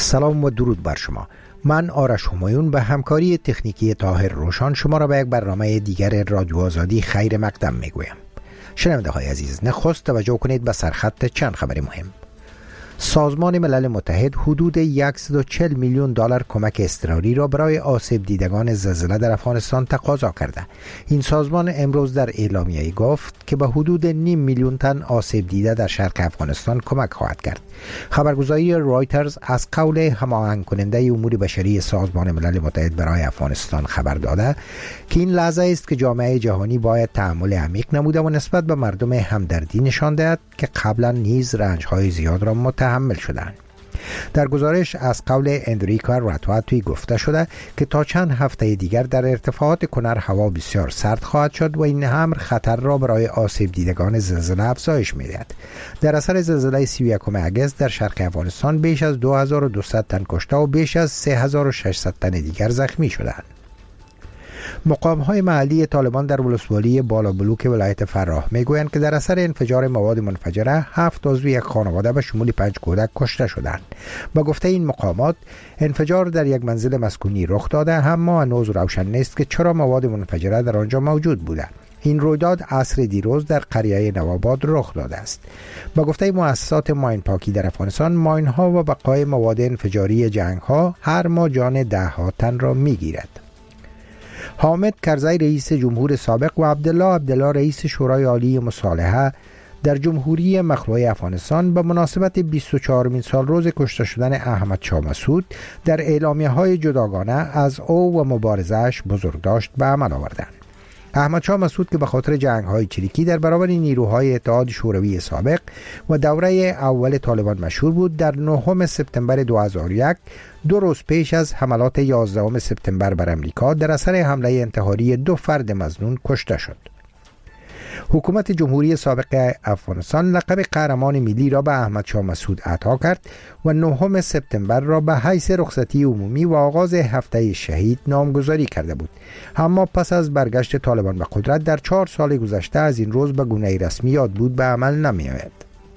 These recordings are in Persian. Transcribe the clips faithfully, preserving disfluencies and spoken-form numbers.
سلام و درود بر شما. من آرش همایون به همکاری تکنیکی طاهر روشان شما را به یک برنامه دیگر رادیو آزادی خیر مقدم میگویم. شنونده های عزیز، نخست توجه کنید به سرخط چند خبر مهم. سازمان ملل متحد حدود صد و چهل میلیون دلار کمک اضطراری را برای آسیب دیدگان زلزله در افغانستان تقاضا کرده. این سازمان امروز در اعلامیه‌ای گفت که به حدود نیم میلیون تن آسیب دیده در شرق افغانستان کمک خواهد کرد. خبرگزاری رایترز از قول هماهنگ کننده امور بشری سازمان ملل متحد برای افغانستان خبر داده که این لحظه است که جامعه جهانی باید تأمل عمیق نموده و نسبت به مردم همدردی نشان دهد که قبلا نیز رنج‌های زیاد را متحمل شدند. در گزارش از قول اندریکا راتواتوی گفته شده که تا چند هفته دیگر در ارتفاعات کنر هوا بسیار سرد خواهد شد و این امر خطر را برای آسیب دیدگان زلزله افزایش می‌دهد. در اثر زلزله سی و یکم اگست در شرق افغانستان بیش از دو هزار و دویست تن کشته و بیش از سه هزار و ششصد تن دیگر زخمی شدند. مقام‌های محلی طالبان در ولسوالی بالابلوک ولایت فراه میگویند که در اثر انفجار مواد منفجره هفت عضو یک خانواده به شمول پنج کودک کشته شدند. با گفته این مقامات انفجار در یک منزل مسکونی رخ داده، اما هنوز روشن نیست که چرا مواد منفجره در آنجا موجود بوده. این رویداد عصر دیروز در قریه نوآباد رخ داده است. با گفته مؤسسات ماین پاکی در افغانستان، ماین ها و بقای مواد انفجاری جنگ ها هر ماه جان ده ها تن را میگیرد. حامد کرزی رئیس جمهور سابق و عبدالله عبدالله رئیس شورای عالی مصالحه در جمهوری مخلوع افغانستان به مناسبت بیست و چهارمین سال روز کشته شدن احمد شاه مسعود در اعلامیه‌های جداگانه از او و مبارزه‌اش بزرگداشت به عمل آوردند. احمد شاه مسعود که به خاطر جنگ‌های چریکی در برابر نیروهای اتحاد شوروی سابق و دوره اول طالبان مشهور بود، در نهم سپتامبر دو هزار و یک، دو روز پیش از حملات یازدهم سپتامبر بر امریکا، در اثر حمله انتحاری دو فرد مظنون کشته شد. حکومت جمهوری سابق افغانستان لقب قهرمان ملی را به احمد شاه مسعود عطا کرد و نهم سپتامبر را به حیث رخصتی عمومی و آغاز هفته شهید نامگذاری کرده بود. اما پس از برگشت طالبان به قدرت در چهار سال گذشته از این روز به گونه رسمی یاد بود به عمل نمی‌آید.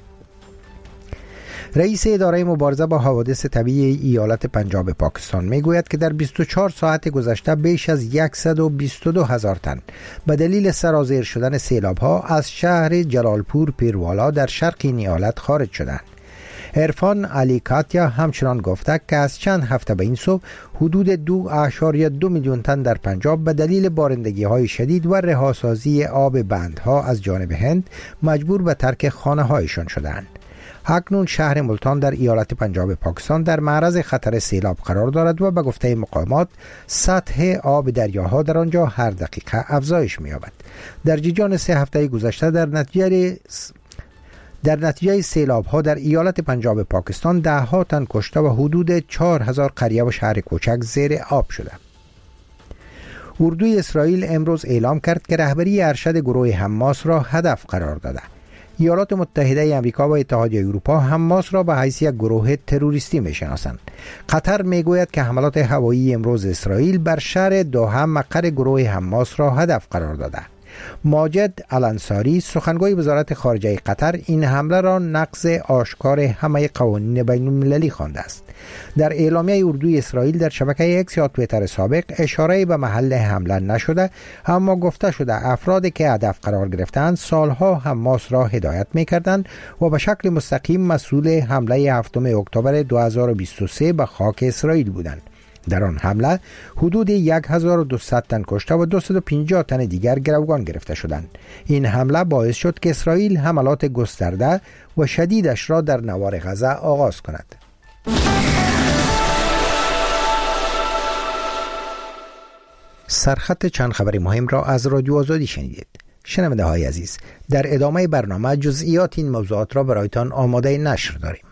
رئیس اداره مبارزه با حوادث طبیعی ایالت پنجاب پاکستان میگوید که در بیست و چهار ساعت گذشته بیش از صد و بیست و دو هزار تن به دلیل سرازیر شدن سیلاب‌ها از شهر جلالپور پیروالا در شرق این ایالت خارج شدند. عرفان علی کاتیا همچنان گفته که از چند هفته به این سو حدود دو اعشاریه دو میلیون تن در پنجاب به دلیل بارندگی‌های شدید و رهاسازی آب بندها از جانب هند مجبور به ترک خانه‌هایشان شدند. اکنون شهر ملتان در ایالت پنجاب پاکستان در معرض خطر سیلاب قرار دارد و به گفته مقامات سطح آب دریاها در آنجا هر دقیقه افزایش می‌یابد. در جریان سه هفته گذشته در نتیجه در نتیجه سیلاب ها در ایالت پنجاب پاکستان ده ها تن کشته و حدود چهار هزار قریه و شهر کوچک زیر آب شده. اردوی اسرائیل امروز اعلام کرد که رهبری ارشد گروه حماس را هدف قرار داده. ایالات متحده آمریکا و اتحادیه اروپا حماس را به حیث یک گروه تروریستی می‌شناسند. قطر میگوید که حملات هوایی امروز اسرائیل بر شهر دوحه مقر گروه حماس را هدف قرار داده. ماجد الانصاری سخنگوی وزارت خارجه قطر این حمله را نقض آشکار همه قوانین بین المللی خوانده است. در اعلامیه اردوی اسرائیل در شبکه اکس یا توییتر سابق اشاره به محل حمله نشده، اما گفته شده افرادی که هدف قرار گرفتند سالها حماس را هدایت می‌کردند و به شکل مستقیم مسئول حمله هفتم اکتبر دو هزار و بیست و سه به خاک اسرائیل بودند. در آن حمله حدود هزار و دویست تن کشته و دویست و پنجاه تن دیگر گروگان گرفته شدند. این حمله باعث شد که اسرائیل حملات گسترده و شدیدش را در نوار غزه آغاز کند. سرخط چند خبر مهم را از رادیو آزادی شنیدید. شنونده های عزیز، در ادامه برنامه جزئیات این موضوعات را برایتان آماده نشر داریم.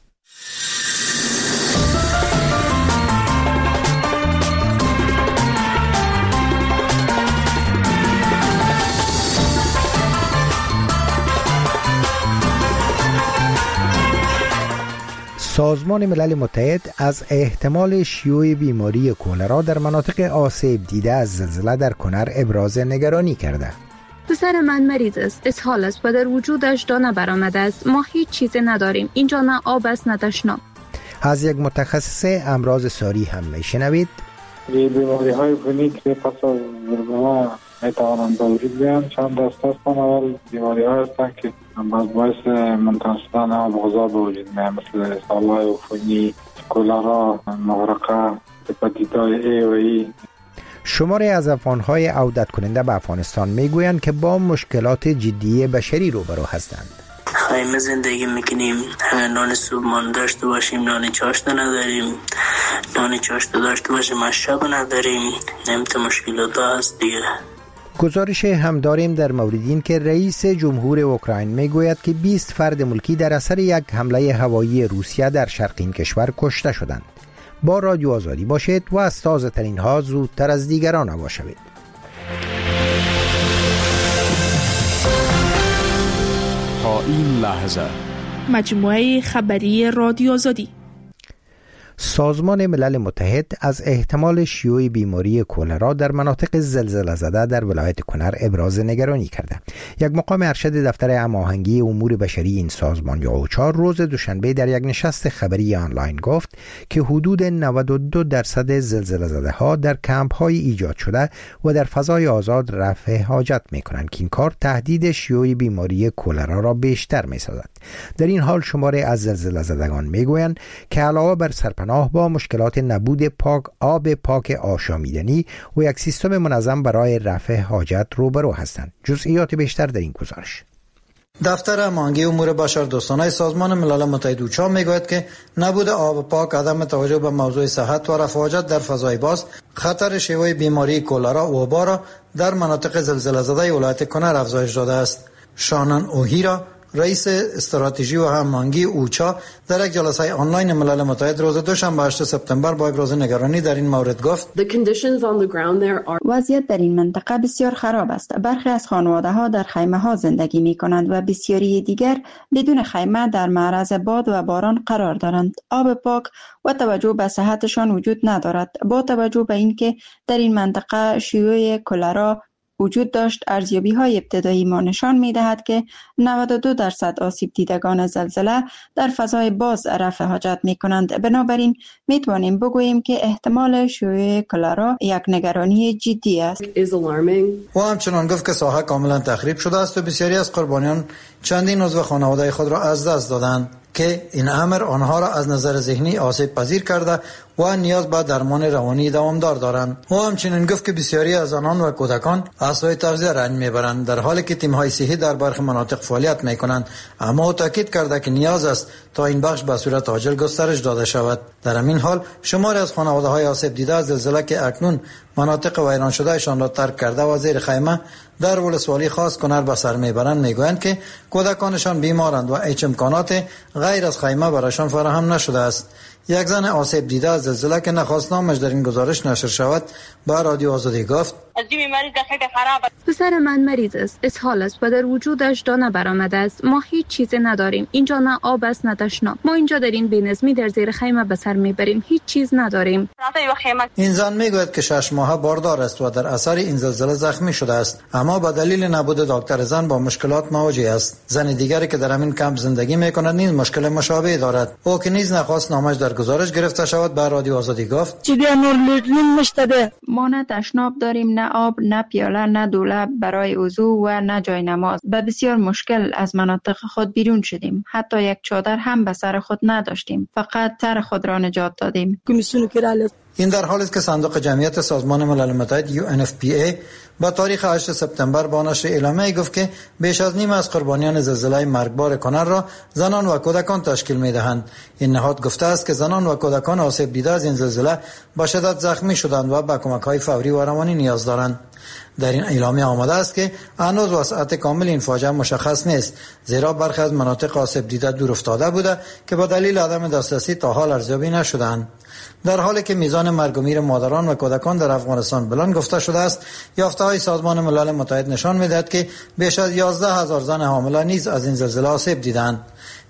سازمان ملل متحد از احتمال شیوع بیماری کولرا در مناطق آسیب دیده از زلزله در کنر ابراز نگرانی کرده. پسر من مریض است، اسهال است و در وجودش دانه برآمده است. ما هیچ چیزی نداریم. اینجا نه آب است نه تشناب. از یک متخصص امراض ساری هم میشنوید. بیماری های عفونی که پس از زلزله میتوانند به وجود بیان چند دسته هستند. اول بیماری ها هستند که باعث منتقل شدن آب غذا به وجود میاد، مثل سالهای عفونی، کولرا، محرقه، هپاتیت‌های ای و ای. شماری از افغان‌های عودت کننده به افغانستان میگویند که با مشکلات جدی بشری روبرو هستند. خیمه زندگی میکنیم، نان صبحانه داشته باشیم، نان چاشت نداریم، نان چاشت داشته باشیم از شب نداریم، نمت مشکلات هست دیگه. گزارش هم داریم در مورد این که رئیس جمهور اوکراین میگوید که بیست فرد ملکی در اثر یک حمله هوایی روسیه در شرق این کشور کشته شدند. با رادیو آزادی باشید و از تازه ترین ها زودتر از دیگران آگاه شوید. تا این لحظه مجموعه خبری رادیو آزادی. سازمان ملل متحد از احتمال شیوع بیماری کولرا در مناطق زلزله زده در ولایت کنر ابراز نگرانی کرده. یک مقام ارشد دفتر هماهنگی امور بشری این سازمان یا اوچا روز دوشنبه در یک نشست خبری آنلاین گفت که حدود نود و دو درصد زلزله زده ها در کمپ های ایجاد شده و در فضای آزاد رفع حاجت می کنند که این کار تهدید شیوع بیماری کولرا را بیشتر می سازد. در این حال شماری از زلزله زدگان می گویند که علاوه بر سرپناه با مشکلات نبود پاک آب پاک آشامیدنی و یک سیستم منظم برای رفع حاجت روبرو هستند. جزئیات بیشتر در این گزارش. دفتر هماهنگی امور بشردوستانه سازمان ملل متحد اوچا میگوید که نبود آب پاک، عدم توجه به موضوع صحت و رفع حاجت در فضای باز خطر شیوع بیماری کولرا و وبا را در مناطق زلزله زده ولایت کنر افزایش داده است. شانن اوهیرا رئیس استراتژی و هماهنگی اوچا در یک جلسه آنلاین ملل متحد روز دوشنبه هشتم سپتامبر با ابراز نگرانی در این مورد گفت وضعیت در این منطقه بسیار خراب است. برخی از خانواده ها در خیمه ها زندگی می کنند و بسیاری دیگر بدون خیمه در معرض باد و باران قرار دارند. آب پاک و توجه به صحتشان وجود ندارد. با توجه به اینکه در این منطقه شیوع کولرا وجود داشت، ارزیابی‌های ابتدایی ما نشان می‌دهد که نود و دو درصد آسیب دیدگان زلزله در فضای باز رفع حاجت می‌کنند. بنابراین می‌توانیم بگوییم که احتمال شیوع کولرا یک نگرانی جدی است. و همچنان گفت که ساحه کاملا تخریب شده است و بسیاری از قربانیان چندین عضو خانواده خود را از دست دادند که این امر آنها را از نظر ذهنی آسیب پذیر کرده و نیاز به درمان روانی دوامدار دارند. و همچنین گفت که بسیاری از آنان و کودکان از سوی تغذیه رنج میبرند در حالی که تیم‌های صحی در برخی مناطق فعالیت میکنند، اما تاکید کرده که نیاز است تا این بخش به صورت عاجل گسترش داده شود. در همین حال شماری از خانواده‌های آسیب دیده از زلزله که اکنون مناطق ویران شدهشان را ترک کرده و زیر خیمه در ولسوالی خاص کنر به سر میبرند میگویند که کودکانشان بیمارند و هیچ امکانات غیر از خیمه برایشان فراهم نشده است. یک زن آسیب دیده از زلزله که نخواست نامش در این گزارش نشر شود با رادیو آزادی گفت پسر من مریض است، اسهال است و در وجودش دانه برآمده است. ما هیچ چیزی نداریم. اینجا نه آب است نه تشناب. ما اینجا در این بی‌نظمی در زیر خیمه به سر میبریم. هیچ چیز نداریم. این زن میگوید که شش ماهه باردار است و در اثر این زلزله زخمی شده است، اما به دلیل نبود دکتر زن با مشکلات مواجه است. زن دیگری که در همین کمپ زندگی میکند نیز مشکل مشابه دارد. او که نیز نخواست نامش در گزارش گرفته شود به رادیو آزادی گفت ما نه تشناب داریم، نه آب، نه پیاله، نه دولاب برای وضو و نه جای نماز. به بسیار مشکل از مناطق خود بیرون شدیم. حتی یک چادر هم به سر خود نداشتیم. فقط سر خود را نجات دادیم. این در حالی است که صندوق جمعیت سازمان ملل متحد یو ان اف پی ای با تاریخ هشتم سپتامبر با نشر اعلامیه گفت که بیش از نیم از قربانیان زلزله مرگبار کنر را زنان و کودکان تشکیل می‌دهند. این نهاد گفته است که زنان و کودکان آسیب دیده از این زلزله با شدت زخمی شدند و به کمک‌های فوری و روانی نیاز دارند. در این اعلامیه آمده است که هنوز وسعت کامل این فاجعه مشخص نیست، زیرا برخی از مناطق آسیب دیده دور افتاده بوده که به دلیل عدم دسترسی تا حال ارزیابی نشدند. در حالی که میزان مرگ و میر مادران و کودکان در افغانستان بلند گفته شده است، یافته‌های سازمان ملل متحد نشان می‌دهد که بیش از یازده هزار زن حامله نیز از این زلزله آسیب دیدند.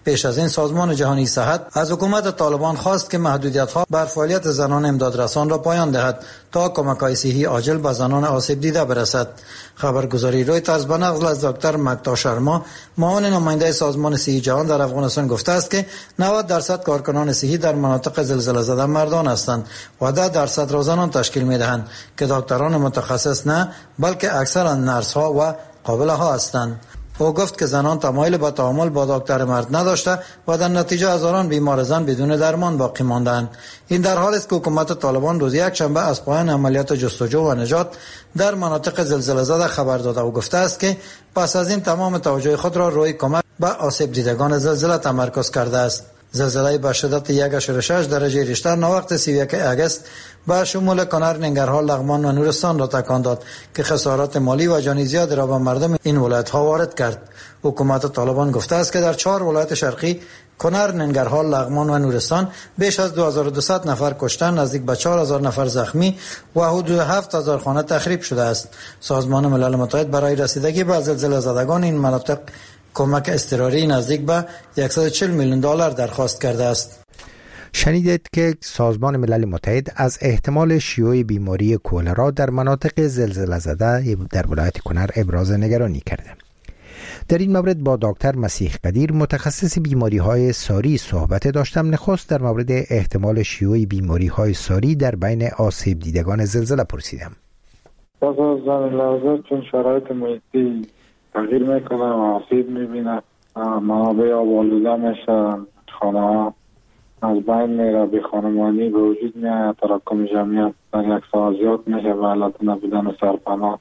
پیش از این سازمان جهانی صحت از حکومت طالبان خواست که محدودیت‌ها بر فعالیت زنان امدادرسان را پایان دهد تا کمک‌های صحی عاجل به زنان آسیب دیده برسد. خبرگزاری رویترز به نقل از دکتر مکتا شرما، معاون نماینده سازمان صحی جهان در افغانستان گفته است که نود درصد کارکنان صحی در مناطق زلزله زده مردان هستند و ده درصد را زنان تشکیل می‌دهند که دکتران متخصص نه، بلکه اکثرا نرس‌ها و قابله‌ها هستند. او گفت که زنان تمایل به تعامل با دکتر مرد نداشته و در نتیجه هزاران بیمار زن بدون درمان باقی ماندند. این در حالی است که حکومت طالبان روز یک شنبه از پایان عملیات جستجو و نجات در مناطق زلزله زده خبر داده و گفته است که پس از این تمام توجه خود را روی کمک به آسیب دیدگان زلزله تمرکز کرده است. زلزله به شدت یک ممیز شش درجه ریشتر ناوقت سی و یک آگوست به شمول کنر، ننگرهار، لغمان و نورستان را تکان داد که خسارات مالی و جانی زیاد را به مردم این ولایت‌ها وارد کرد. حکومت طالبان گفته است که در چهار ولایت شرقی کنر، ننگرهار، لغمان و نورستان بیش از دو هزار و دویست نفر کشته، نزدیک به چهار هزار نفر زخمی و حدود هفت هزار خانه تخریب شده است. سازمان ملل متحد برای رسیدگی به زلزله زدگان این مناطق کمک اضطراری نزدیک به صد و چهل میلیون دلار درخواست کرده است. شنیدید که سازمان ملل متحد از احتمال شیوع بیماری کولرا در مناطق زلزله زده در ولایت کنر ابراز نگرانی کرده. در این مورد با دکتر مسیح قدیر، متخصص بیماری‌های ساری، صحبت داشتم. نخست در مورد احتمال شیوع بیماری‌های ساری در بین آسیب دیدگان زلزله پرسیدم. پس از زمین لرزه چون شرایط محیطی تغییر میکنه و آسیب میبینه، منابع آب آلوده میشه، خانه ها از بین میره، بی خانمانی به وجود میاد، تراکم جمعیت در یک ساعت زیاد میشه به علت نبودن سرپناه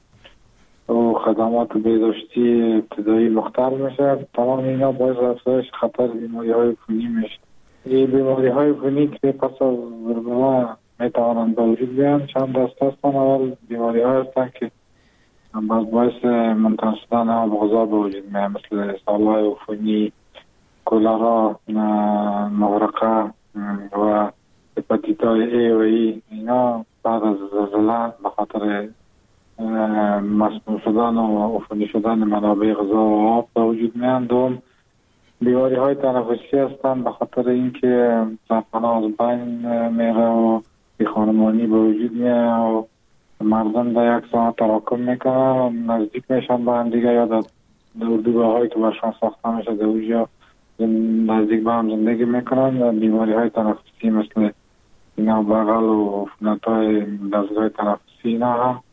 و خدمات بهداشتی ابتدایی مختل میشه. تمام اینا باعث افزایش خطر بیماری های خونی میشه. این بیماری های خونی که پس از زلزله میتوانند به وجود بیان چند دسته هستند. اول بیماری های هستند که باز باعث منتقل شدن آب غذا به وجود میاد، مثل سالهای عفونی، کولرا، مغرقه و هپاتیتای ای و ای. اینا بعد از زلزله به خاطر مسموم شدن و عفونی شدن منابع غذا و آب به وجود میان. دوم بیماری های تنفسی هستند به خاطر اینکه سرپناه از بین میره و بی خانمانی به وجود میاد و مردم در یک ساعت تراکم میکنن، نزدیک میشن به هم دیگه یا در اردوگاه هایی که برشان ساخته میشه در اونجا نزدیک به هم زندگی میکنن. بیماری های تنفسی مثل اینا بغل و عفونت های دستگاه تنفسی اینا هم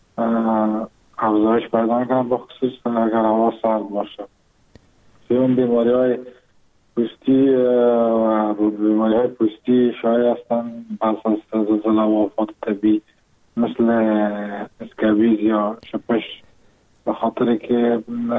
افزایش پیدا میکنن، به خصوص اگر هوا سرد باشه. سوم بیماری های پوستی و بیماری های پوستی شایع هستن پس از زلزله و آفات طبیعی مثل اسکابیز یا شپش، به خاطر که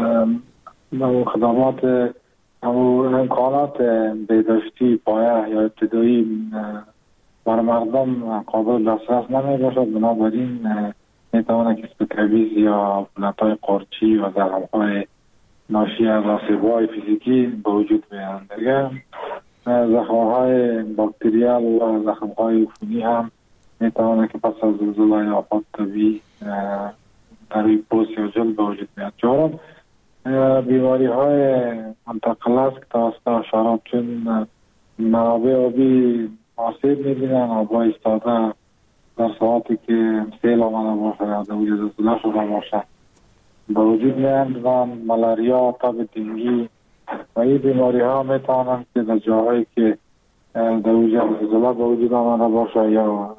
خدمات امکانات بهداشتی پایه یا ابتدایی برای مردم قابل دسترس نمی باشد. بنابراین میتواند که اسکابیز یا عفونت‌های قارچی و زخم‌های ناشی از آسیب‌های فیزیکی به وجود بیایند. دیگه زخم‌های باکتریال و زخم‌های عفونی هم میتواند که پس از زلزله یا آفات طبیعی در پوست یا جلد به وجود بیاد. چهارم بیماری های منتقل است که توسط حشرات، چون منابع آبی آسیب میبینن، آبا ایستاده در ساعتی که سیل آمده باشه یا در وجود زلزله شده باشه به وجود میاد و ملاریا، تب دنگی و این بیماری ها میتوانند که در جاهایی که در وجود زلزله به وجود آمده باشه یا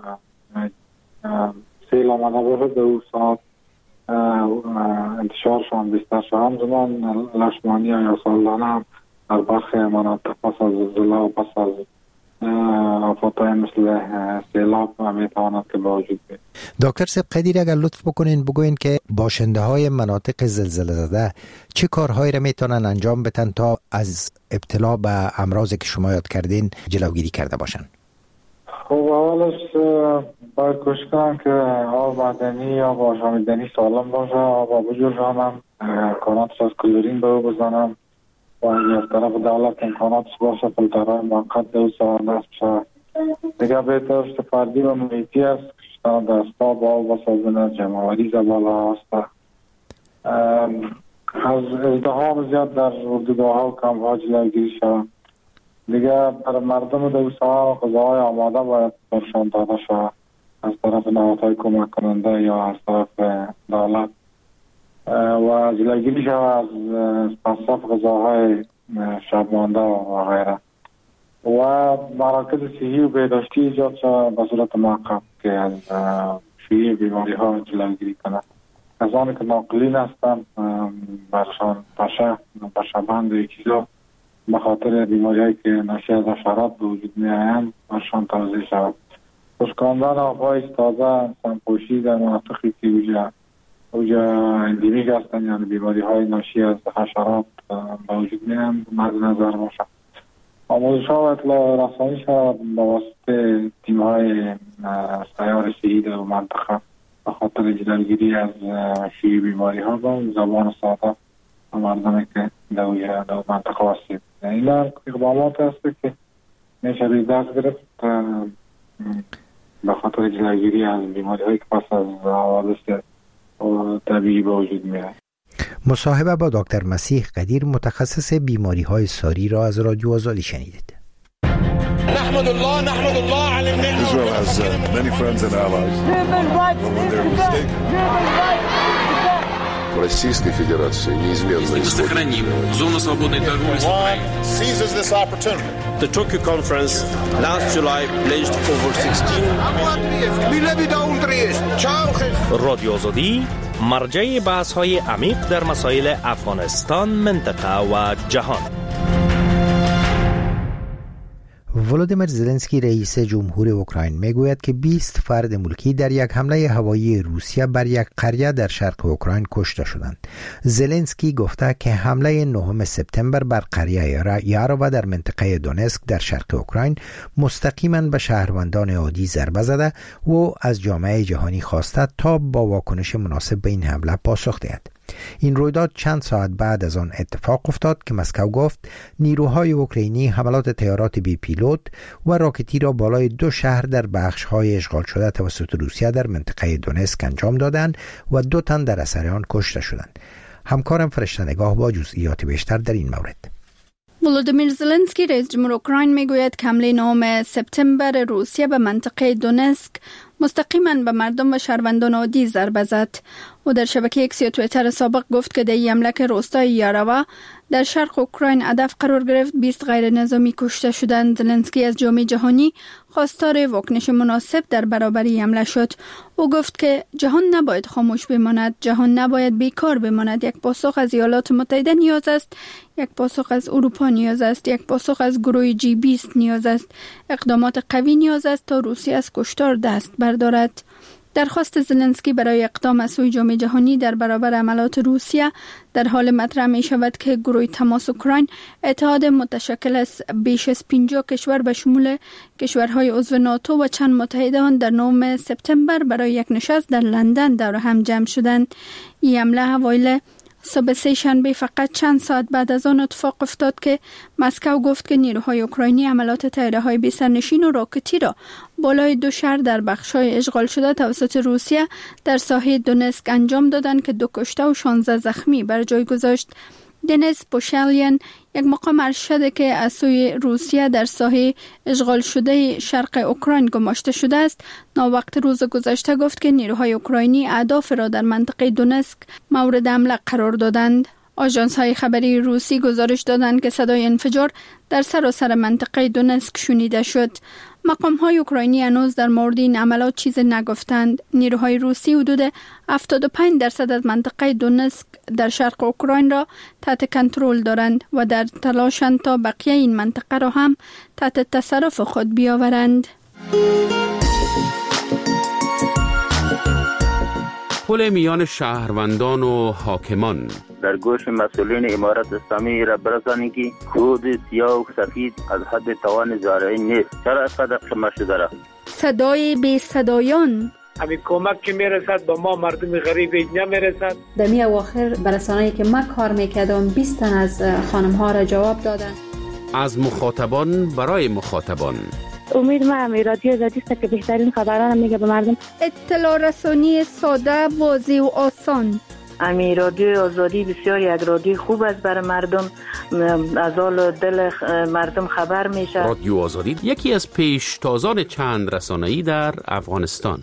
سیل آمده باشه در اون ساعت انتشارشان بیشتر شد. همزمان لشمانی یا سالدانه هم در برخی مناطق پس از زلزله و پس از آفاتهای مثل سیلاب میتواند که به وجود بیاید. دکتر سیب قدیر، اگر لطف بکنین بگوین که باشنده های مناطق زلزله زده چه کارهایی را میتونن انجام بدن تا از ابتلا به امراضی که شما یاد کردین جلوگیری کرده باشن؟ خب اولش باید کوشش کنم که آب معدنی یا آشامیدنی سالم باشه، آب بجوشانم، امکاناتش از کلورین به او بزنم و از طرف دولت امکاناتش باشه فیلترهای موقت دو ساعت دست بشه. دیگه بهترشت فردی و محیطی است کشتن دستا با آب و صابون جمعوری زباله هست. از ازدحام زیاد در اردوگاه ها و کمپ ها جلوگیری شود. دیگه برای مردم دوستان غذاهای آماده باید برشان داده شود از طرف نهادهای کمک کننده یا از طرف دولت و جلوگیری شود از مصرف غذاهای شب مانده و غیره و مراکز صحی و بهداشتی ایجاد شود به صورت موقت که از شیوع بیماری ها جلوگیری کنند. کسانی که ناقلین هستند برشان پشه پشه بند و یکیزا به خاطر بیماری هایی که ناشی از حشرات به وجود می آیند برشان توضیح شود. خشکاندن آبهای تازه سمپوشی در مناطقی که اوجا اوجا اندیمیک هستند یعنی بیماری های ناشی از حشرات به وجود می آیند مد نظر باشد. آموزش ها و اطلاع رسانی شود با واسطه تیم های سیار صحی در منطقه به خاطر جلوگیری از شیوع بیماری ها با زبان ساده و مردمی که در منطقه واسطه. این اقدامات هست که میشه دست گرفت به خاطر جلوگیری از بیماری هایی که پس از حوادث طبیعی به وجود میاد. مصاحبه با دکتر مسیح قدیر متخصص بیماری های ساری را از رادیو آزادی شنیدید. نحمد الله نحمد الله على النعمة. Israel has uh, many friends and allies. But when they're mistaken. Российской Федерации неизменно сохраним зону свободной торговли с Украиной. Seizes this opportunity. The Tokyo conference last July pledged over sixteen. رادیو آزادی مرجع بحث‌های عمیق در مسائل افغانستان، منطقه و جهان. ولودیمیر زلنسکی رئیس جمهور اوکراین میگوید که بیست فرد ملکی در یک حمله هوایی روسیه بر یک قریه در شرق اوکراین کشته شدند. زلنسکی گفته که حمله نهم سپتامبر بر قریه یارووا در منطقه دونسک در شرق اوکراین مستقیما به شهروندان عادی ضربه زده و از جامعه جهانی خواسته تا با واکنش مناسب به این حمله پاسخ دهد. این رویداد چند ساعت بعد از آن اتفاق افتاد که مسکو گفت نیروهای اوکراینی حملات طیارات بی پیلوت و راکتی را بالای دو شهر در بخش‌های اشغال شده توسط روسیه در منطقه دونسک انجام دادند و دو تن در اثر آن کشته شدند. همکارم فرشته نگاه با جزئیات بیشتر در این مورد. ولودیمیر زلنسکی رئیس جمهور اوکراین میگوید که حمله نهم سپتامبر روسیه به منطقه دونسک مستقیما به مردم و شهروندان عادی ضربه زد. او در شبکه ایکس یا توییتر سابق گفت که در این حمله که روستای یارووا در شرق اوکراین هدف قرار گرفت بیست غیر نظامی کشته شدند. زلنسکی از جامعه جهانی خواستار واکنش مناسب در برابر این حمله شد. او گفت که جهان نباید خاموش بماند، جهان نباید بیکار بماند. یک پاسخ از ایالات متحده نیاز است، یک پاسخ از اروپا نیاز است، یک پاسخ از گروه جی بیست نیاز است. اقدامات قوی نیاز است تا روسیه از کشتار دست بردارد. درخواست زلنسکی برای اقدام از سوی جامعه جهانی در برابر حملات روسیه در حال مطرح می شود که گروه تماس اوکراین، اتحاد متشکل از بیش از پنجاه کشور به شمول کشورهای عضو ناتو و چند متحد آن در نهم سپتامبر برای یک نشست در لندن دور هم جمع شدند. این حمله اوایل صبح سه شنبه فقط چند ساعت بعد از آن اتفاق افتاد که مسکو گفت که نیروهای اوکراینی حملات طیاره‌های بی سرنشین و راکتی را بالای دو شهر در بخش‌های اشغال شده توسط روسیه در ساحل دونسک انجام دادند که دو کشته و شانزده زخمی بر جای گذاشت. دنیس پوشالیان، یک مقام ارشد که از سوی روسیه در ساحل اشغال شده شرق اوکراین گماشته شده است، ناوقت روز گذشته گفت که نیروهای اوکراینی اهداف را در منطقه دونسک مورد حمله قرار دادند. آژانس‌های خبری روسی گزارش دادند که صدای انفجار در سراسر منطقه دونسک شنیده شد. مقام‌های اوکراینی هنوز در مورد این عملات چیز نگفتند. نیروهای روسی حدود هفتاد و پنج درصد از منطقه دونسک در شرق اوکراین را تحت کنترل دارند و در تلاشند تا بقیه این منطقه را هم تحت تصرف خود بیاورند. پل میان شهروندان و حاکمان در گوش مسئولین امارت اسلامی را برسانید که کود سیاه و سفید از حد توان زارعی نیست. چرا اینقدر خمه شده را؟ صدای بی صدایان، همین کمک که میرسد با ما مردم غریب نمیرسد. در می اواخر برسانه‌ای که ما کار میکردم بیست تن از خانم ها را جواب دادن. از مخاطبان برای مخاطبان. امید ما همی رادیو آزادی است که بهترین خبران میگه به مردم. اطلاع رسانی ساده، واضح و آسان. امی رادیو آزادی بسیار یک رادیو خوب است برای مردم، از حال دل مردم خبر میشه. رادیو آزادی یکی از پیشتازان چند رسانه‌ای در افغانستان.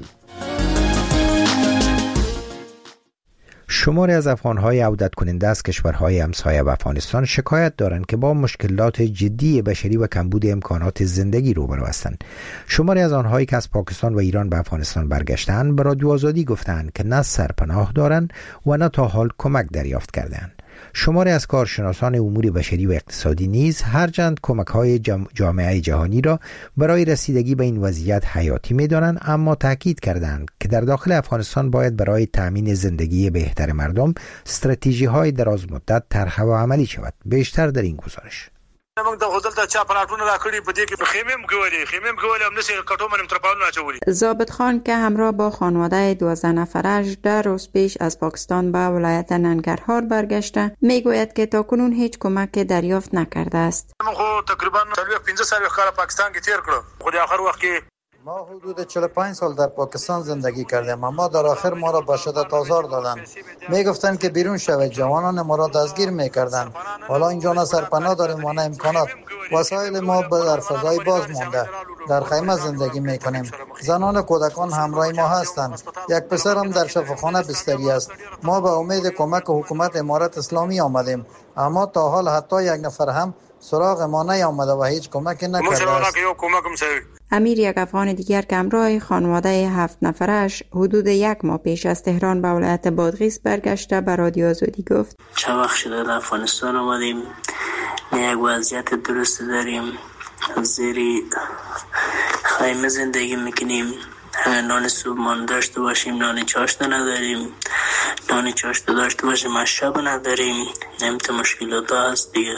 شماری از افغان‌های عودت کننده از کشورهای همسایه و افغانستان شکایت دارند که با مشکلات جدی بشری و کمبود امکانات زندگی روبرو هستند. شماری از آنهایی که از پاکستان و ایران به افغانستان برگشتند به رادیو آزادی گفتند که نه سرپناه دارند و نه تا حال کمک دریافت کردند. شماری از کارشناسان امور بشری و اقتصادی نیز هرچند کمک‌های جامعه جهانی را برای رسیدگی به این وضعیت حیاتی می‌دانند، اما تاکید کردند که در داخل افغانستان باید برای تأمین زندگی بهتر مردم استراتژی‌های دراز مدت طرح و عملی شود. بیشتر در این گزارش. موږ د غزل ته چا پراټونه راکړي په دې کې خیمه هم کوي خیمه هم کوي هم نشه کټو منم ترپاونه اچولي. ضابط خان که همراه با خانواده دوازده نفرش در روز پیش از پاکستان به ولایت ننگرهار برگشته، میگوید که تاکنون هیچ کمک دریافت نکرده است. من خو تقریبا پنځه سال کال پاکستان کې تیر کړو، خو د اخر وخت کې ما حدود چهل و پنج سال در پاکستان زندگی کردیم، اما در آخر ما را به شدت آزار دادند. می گفتند که بیرون شوید، جوانان ما را دستگیر می کردند. حالا اینجا نه سرپناه داریم و نه امکانات. وسایل ما در فضای باز مانده. در خیمه زندگی می کنیم. زنان و کودکان همراه ما هستند. یک پسرم در شفاخانه بستری است. ما به امید کمک حکومت امارت اسلامی آمدیم، اما تا حال حتی یک نفر هم سراغ ما نیامده و هیچ کمکی نکرده است. امیر یک افغان دیگر که همراه خانواده هفت نفرش حدود یک ماه پیش از تهران به ولایت بادغیس برگشته به رادیو آزادی گفت: چند وقت شده در افغانستان آمدیم، یک وضعیت درست داریم، زیری خیمه زندگی میکنیم، نان صبحانه داشته باشیم نان چاشت نداریم، نان چاشت داشته باشیم از شب نداریم. نمیت مشکلات هست دیگه،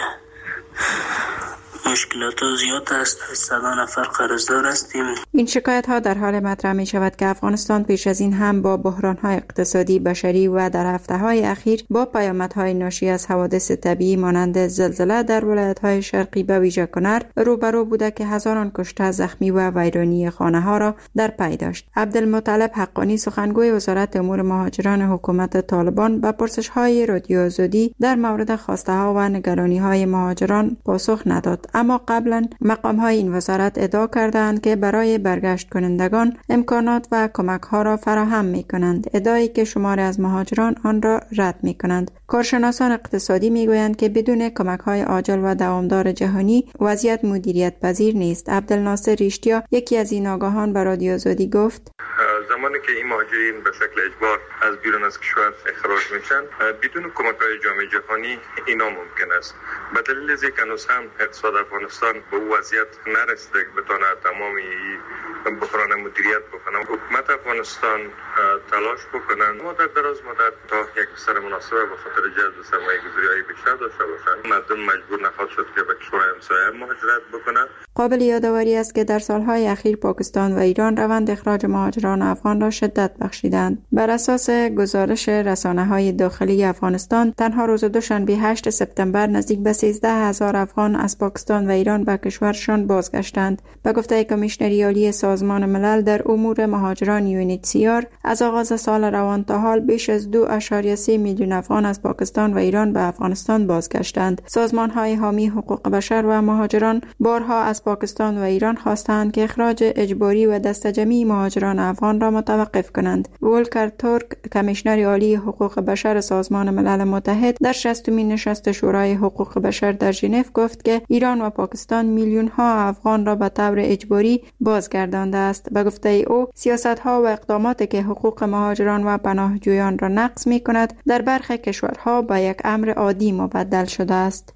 مشکلات زیاد است. صد نفر قرضدار هستیم. این شکایت ها در حال مطرح می شود که افغانستان پیش از این هم با بحران های اقتصادی بشری و در هفته های اخیر با پیامدهای ناشی از حوادث طبیعی مانند زلزله در ولایت های شرقی به ویژه کنر روبرو بوده که هزاران کشته، زخمی و ویرانی خانه ها را در پی داشت. عبدالمطلب حقانی سخنگوی وزارت امور مهاجران حکومت طالبان به پرسش های رادیو آزادی در مورد خواسته ها و نگرانی های مهاجران پاسخ نداد، اما قبلا مقام های این وزارت ادعا کردند که برای برگشت کنندگان امکانات و کمک ها را فراهم می کنند، ادعایی که شماری از مهاجران آن را رد می کنند. کارشناسان اقتصادی می گویند که بدون کمک های عاجل و دوامدار جهانی وضعیت مدیریت پذیر نیست. عبدالناصر ریشتیا یکی از این آگاهان به رادیو آزادی گفت: زمانی که این مهاجرین به شکل اجبار از بیرون از کشور اخراج میشن بدون کمک های جامعه جهانی اینا ممکن است. به دلیل از اینکه هنوز هم اقتصاد افغانستان به او وضعیت نرسیده که بتونه تمامی بحران مدیریت بکنه، حکومت افغانستان تلاش بکنن ما در دراز مدت تا یک بستر مناسب به خاطر جذب سرمایه گذاری های بیشتر داشته باشند. مردم مجبور نخواهد شد که به کشورهای همسایه مهاجرت بکنند. قابل یادآوری است که در سالهای اخیر پاکستان و ایران روند اخراج مهاجران افغان را شدت بخشیدند. بر اساس گزارش رسانه‌های داخلی افغانستان، تنها روز دوشنبه هشتم سپتامبر نزدیک به سیزده هزار افغان از پاکستان و ایران به کشورشان بازگشتند. به گفته کمیشنری عالی سازمان ملل در امور مهاجران یو ان اچ سی آر، از آغاز سال روان تا حال بیش از دو ممیز سه میلیون افغان از پاکستان و ایران به افغانستان بازگشتند. سازمان‌های حامی حقوق بشر و مهاجران بارها از پاکستان و ایران خواستند که اخراج اجباری و دسته‌جمعی مهاجران افغان را متوقف کنند. ولکر تورک، کمیشنر عالی حقوق بشر سازمان ملل متحد، در شصتمین نشست شورای حقوق بشر در ژنو گفت که ایران و پاکستان میلیون ها افغان را به طور اجباری بازگردانده است. به گفته او، سیاست‌ها و اقداماتی که حقوق مهاجران و پناهجویان را نقض می‌کند در برخی کشورها به یک امر عادی مبدل شده است.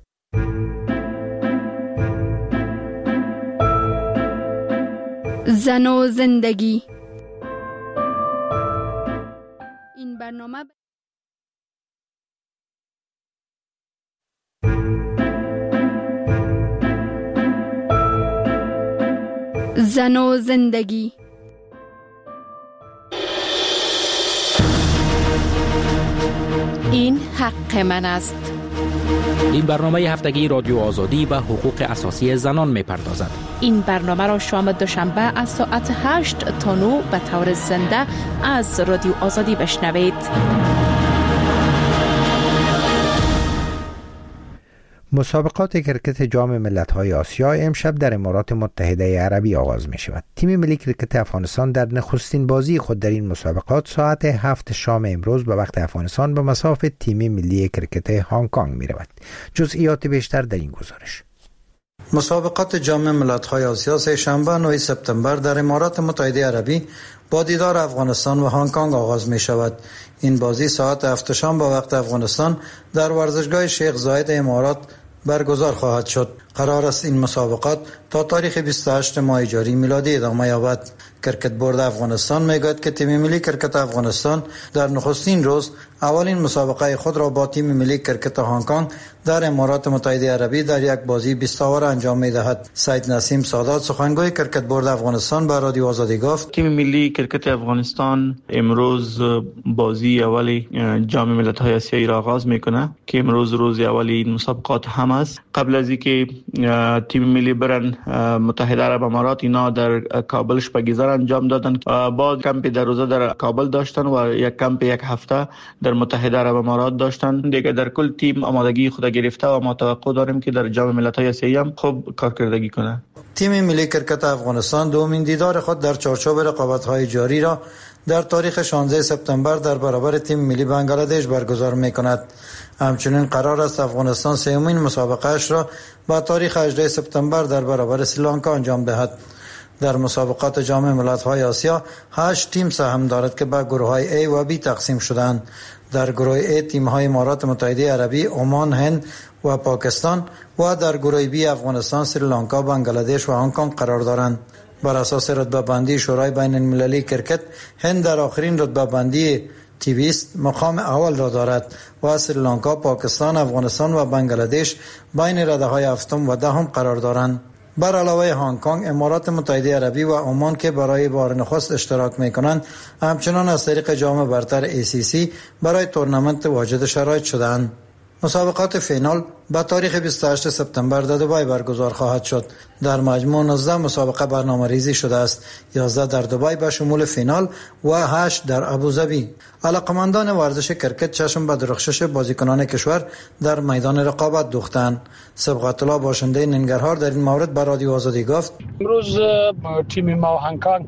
زن و زندگی. این برنامه زن و زندگی. این حق من است. این برنامه هفتگی رادیو آزادی به حقوق اساسی زنان می‌پردازد. این برنامه را شام دوشنبه از ساعت هشت تا نه به طور زنده از رادیو آزادی بشنوید. مسابقات کرکت جام ملت‌های آسیا امشب در امارات متحده عربی آغاز می شود. تیم ملی کرکت افغانستان در نخستین بازی خود در این مسابقات ساعت هفت شام امروز به وقت افغانستان به مصاف تیم ملی کرکت هنگ کنگ می رود. جزئیات بیشتر در این گزارش. مسابقات جام ملت‌های آسیا سه شنبه نه سپتامبر در امارات متحده عربی با دیدار افغانستان و هنگ کنگ آغاز می شود. این بازی ساعت هفت شام به وقت افغانستان در ورزشگاه شیخ زاید امارات برگزار خواهد شد. قرار است این مسابقات تا تاریخ بیست و هشت ماه جاری میلادی ادامه یابد. کرکت بورد افغانستان میگوید که تیم ملی کرکت افغانستان در نخستین روز اولین مسابقه خود را با تیم ملی کرکت هنگ کنگ در امارات متحده عربی در یک بازی بیست اوور انجام میدهد. سید نسیم سادات سخنگوی کرکت بورد افغانستان به رادیو آزادی گفت تیم ملی کرکت افغانستان امروز بازی اولی جام ملت‌های آسیایی را آغاز میکنه که امروز روز اولی این مسابقات هم است. قبل از اینکه تیم ملی برن متحده عرب امارات اینا در کابل شپگیزار انجام دادن، بعد کمپ در روزه در کابل داشتن و یک کمپ یک هفته در متحده عرب امارات داشتن. دیگه در کل تیم آمادگی خود گرفته و ما توقع داریم که در جام ملت‌های آسیایی هم خوب کارکردگی کنه. تیم ملی کرکت افغانستان دومین دیدار خود در چارچوب رقابت‌های جاری را در تاریخ شانزده سپتامبر در برابر تیم ملی بنگلادش برگزار می‌کند. همچنین قرار است افغانستان سومین مسابقه‌اش را با تاریخ هجده سپتامبر در برابر سریلانکا انجام دهد. در مسابقات جام ملت‌های آسیا هشت تیم سهم دارد که به گروه‌های A و B تقسیم شدند. در گروه A تیم‌های امارات متحده عربی، عمان، هند و پاکستان و در گروه B افغانستان، سریلانکا، بنگلادش و هنگ کنگ قرار دارند. بر اساس رتبه بندی شورای بین المللی کرکت، هند در آخرین رتبه بندی تیویست مقام اول را دارد و سریلانکا، پاکستان، افغانستان و بنگلادش بین رده‌های هفتم و دهم قرار دارند. بر علاوه هنگ کنگ، امارات متحده عربی و عمان که برای بار نخست اشتراک می‌کنند، همچنان از طریق جام برتر ای سی سی برای تورنمنت واجد شرایط شدند. مسابقات فینال با تاریخ بیست و هشت سپتامبر در دبی برگزار خواهد شد. در مجموع نوزده مسابقه برنامه‌ریزی شده است. یازده در دبی به شمول فینال و هشت در ابوظبی. علاقمندان ورزش کرکت چشم به درخشش بازیکنان کشور در میدان رقابت دوختند. سبقت الله باشنده ننگرهار در این مورد به رادیو آزادی گفت امروز تیم ما هنگ کنگ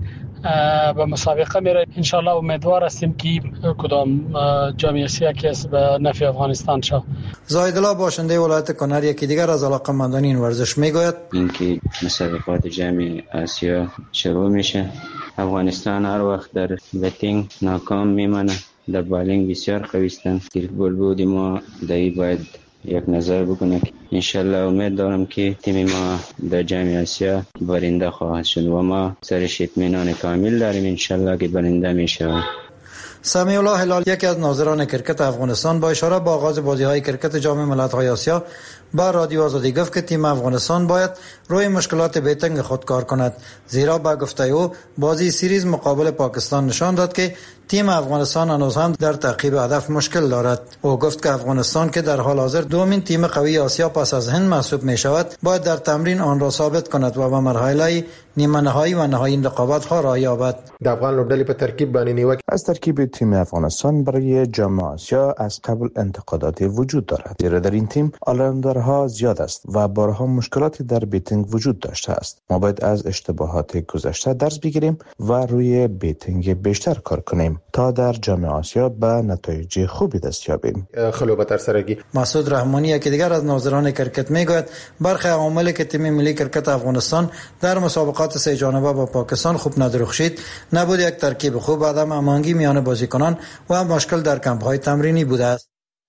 به مسابقه میره. انشالله امیدوار هستیم که کدام جام آسیا که به نفع افغانستان شود. زاهد الله باشنده ولایت کنر یکی دیگر از علاقمندان این ورزش میگوید اینکه مسابقات جام آسیا شروع میشه، افغانستان هر وقت در بتینگ ناکام میمانه. در بالینگ بسیار قوی هستند. گل بود ما دایی باید یک نظر بکنه. انشالله امید دارم که تیم ما در جام آسیا برنده خواهد شد و ما سرش اطمینان کامل داریم انشالله که برنده میشه. سمیع الله هلال یکی از ناظران کرکت افغانستان با اشاره به آغاز بازی‌های کرکت جام ملت‌های آسیا با رادیو آزادی گفت که تیم افغانستان باید روی مشکلات بیتنگ خود کار کند، زیرا با گفته او بازی سیریز مقابل پاکستان نشان داد که تیم افغانستان هنوز هم در تعقیب هدف مشکل دارد. او گفت که افغانستان که در حال حاضر دومین تیم قوی آسیا پس از هند محسوب می شود، باید در تمرین آن را ثابت کند و به مرحله نیمه نهایی و نهایی رقابت ها راه یابد. د افغان لوبډلې په ترکیب باندې نیوکه از ترکیب تیم افغانستان برای جام آسیا از قبل انتقادات وجود دارد، زیرا در این تیم آلراندرها زیاد است و بارها مشکلاتی در بیتینگ وجود داشته است. ما باید از اشتباهات گذشته درس بگیریم و روی بیتینگ بیشتر کار کنیم تا در جام آسیا به نتایج خوبی دست یابیم. خلوبتر سرگی مسعود رحمانی یکی دیگر از ناظران کرکت میگوید برخی عواملی که تیم ملی کرکت افغانستان در مسابقات سه جانبه با پاکستان خوب ندرخشید نبود یک ترکیب خوب، عدم هماهنگی میان بازیکنان و مشکل در کمپ‌های تمرینی بوده است.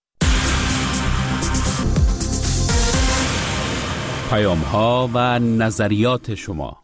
پیام‌ها و نظریات شما.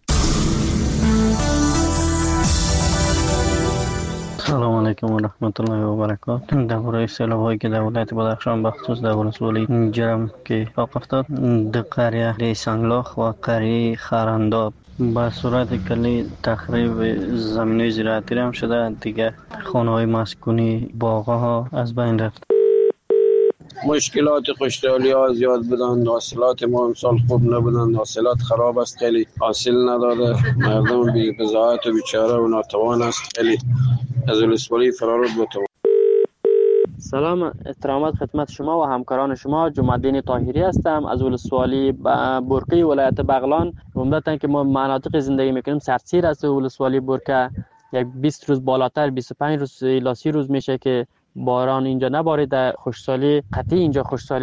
سلام علیکم و رحمت الله و برکاته. درباره سیلاب‌هایی که در ولایت بدخشان بخصوص در ولسوالی جرم که اتفاق افتاد در قریه سنگلاخ و قریه خرنداب با صورت کلی تخریب زمینه زراعتی هم شده. دیگه خانه‌های مسکونی، باغ‌ها از بین رفت. مشکلات خشکسالی ها زیاد بودن، حاصلات ما امسال خوب نبودن، حاصلات خراب است، خیلی حاصل نداده، مردم بی بضاعت و بیچاره و ناتوان است، خیلی از ولسوالی فرار بود. سلام احترامات خدمت شما و همکاران شما. جمع‌الدین طاهری هستم از ولسوالی برقی ولایت بغلان. عمدتاً که ما مناطق زندگی میکنیم سردسیر است ولسوالی برقه، یک بیست روز بالاتر بیست و پنج روز الی سی روز میشه که باران اینجا نباریده. خشکسالی قطعی اینجا خشکسالی